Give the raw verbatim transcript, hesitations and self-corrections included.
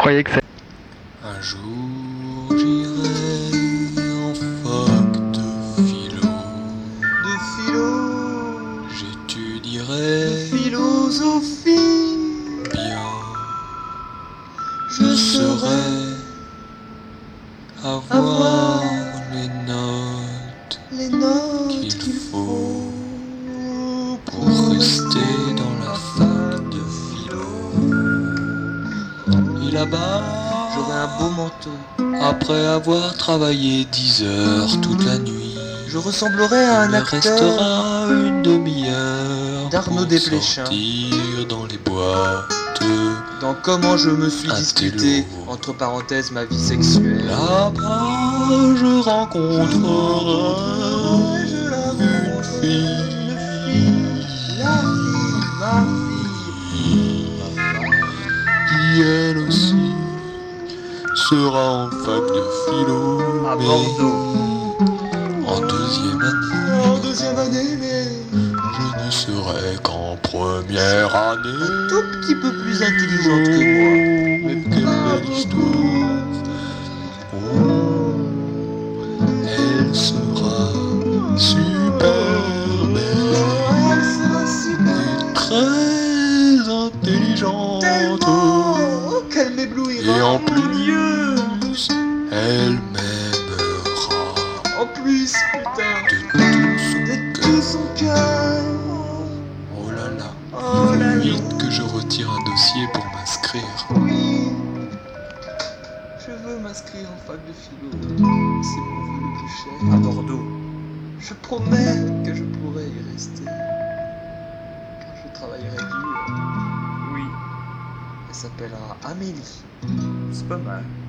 croyais que ça... Un jour j'irai en fac de philo. De philo, J'étudierai de philosophie, bien. je Je saurai saurai avoir avoir les notes les notes qu'il qu'il faut faut pour rester dans la fac de philo. Et là-bas, J'aurai un beau manteau, après avoir travaillé dix heures toute la nuit, je ressemblerai à il un me acteur restera une demi-heure d'Arnaud pour Desplechin. sortir dans les boîtes. Dans comment je me suis Un disputé, télo. entre parenthèses, ma vie sexuelle. Là-bas, je rencontrerai Je la une rencontrerai, fille. une fille, la fille, ma fille, ma femme. Qui elle aussi sera en fac de philo, À mais Bordeaux. en deuxième année, En deuxième année, mais je ne serai qu'en première année. un tout petit peu plus intelligente que moi. Mais quelle belle histoire. Oh, elle sera super belle Elle sera super et très intelligente. tellement qu'elle m'éblouira. Et en Mon Dieu. plus, elle m'aimera En plus, putain, de tout son de cœur. tout son cœur. Oh là là, Oh il là faut là. vite que je retire un dossier pour m'inscrire. Oui. Je veux m'inscrire en fac de philo. C'est mon vœu le plus cher. À Bordeaux. Je promets que je pourrai y rester. Car je travaillerai dur. Oui, Elle s'appellera Amélie. c'est pas mal.